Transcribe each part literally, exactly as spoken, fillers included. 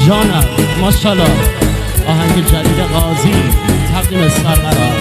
جانم ماشاءالله. آهنگ جدید قاضی تقدیم سرقرار.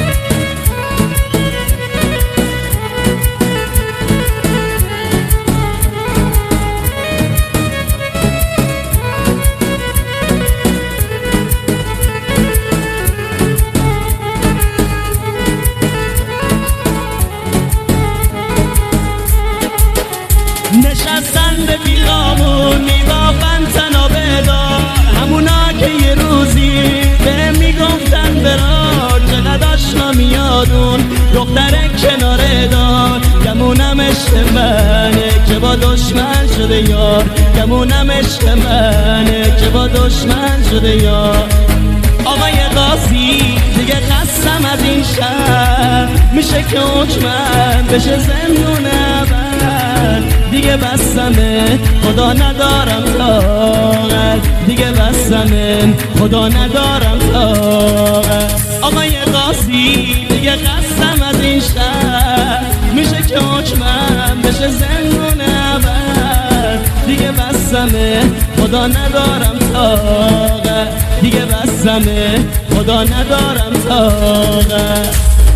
نشستن به بیرامون میبافن تنا بدار، همونا که یه روزی به میگفتن برار. چقدر آشنا میادون دختر کناره دار، گمونم عشق منه که با دشمن شده یار، گمونم عشق منه که با دشمن شده یار. آقای قاضی دیگه قسم از این شهر میشه که حکمم بشه زندون ابد. دیگه بسمه خدا ندارم طاقت، دیگه بسمه خدا ندارم طاقت. آقای قاضی دیگه قسم از این شهر میشه که حکمم بشه زندون ابد. دیگه بسمه خدا ندارم طاقت، دیگه بسمه خدا ندارم طاقت.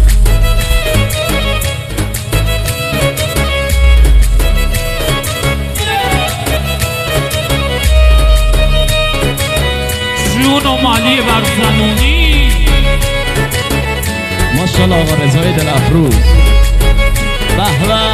جون و مالی بر زنونی. ماشاءالله آقا رضای دل افروز. به به.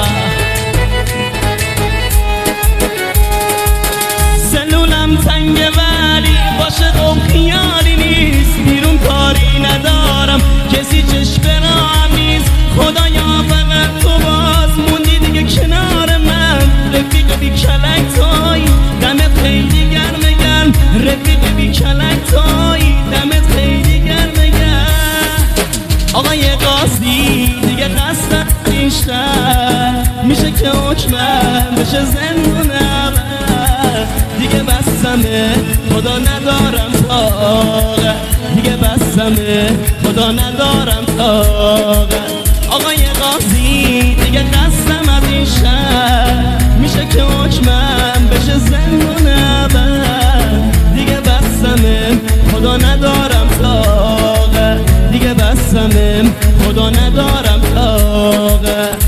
سلولم تنگه ولی باشه قوم خیالی نیست، بیرون کاری ندارم کسی چشم برام نیست. خدایا فقط تو باز موندی دیگه کنار من، رفیق بی کلک توی دمت خیلی گرمه گرم، رفیق بی کلک توی دمت خیلی گرمه گرم. آقای قاضی دیگه قصد این شهر میشه که حکمم بشه زندون ابد. دیگه بسمه خدا ندارم طاقت، دیگه بسمه خدا ندارم طاقت. آقای قاضی دیگه قسم از این شهر میشه که حکمم بشه زندون ابد. دیگه بسمه خدا ندارم طاقت، دیگه بسمه خدا ندارم طاقت.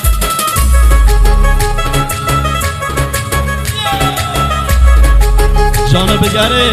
جانو بگره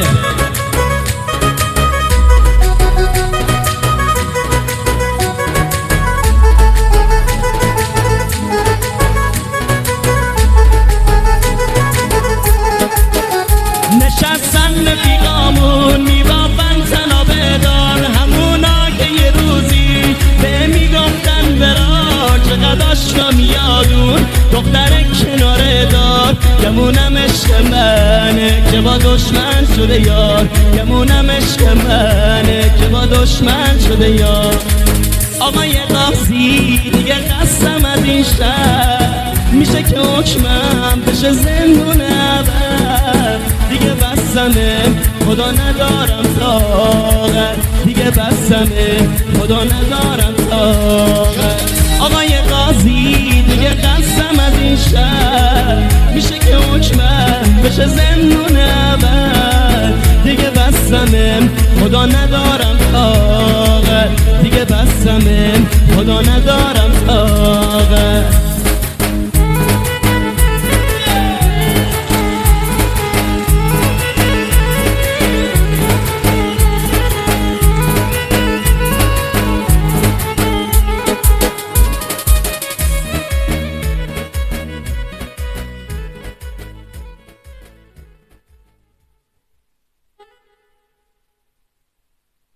نشستن بیغامون میبافن تنا بدار، همونا که یه روزی به میگفتن برار. چقدر آشنا میادون دختر کناره دار، گمونم عشق منه که با دشمن شده یار، گمونم عشق منه که با دشمن شده یار. آقای قاضی دیگه قسم از این شهر میشه که حکمم بشه زندون ابد. دیگه بسمه خدا ندارم طاقت، دیگه بسمه خدا ندارم طاقت. آقای قاضی دیگه قسم از این شهر میشه که حکمم بشه زندون ابد. دیگه بسمه خدا ندارم طاقت، دیگه بسمه خدا ندارم طاقت.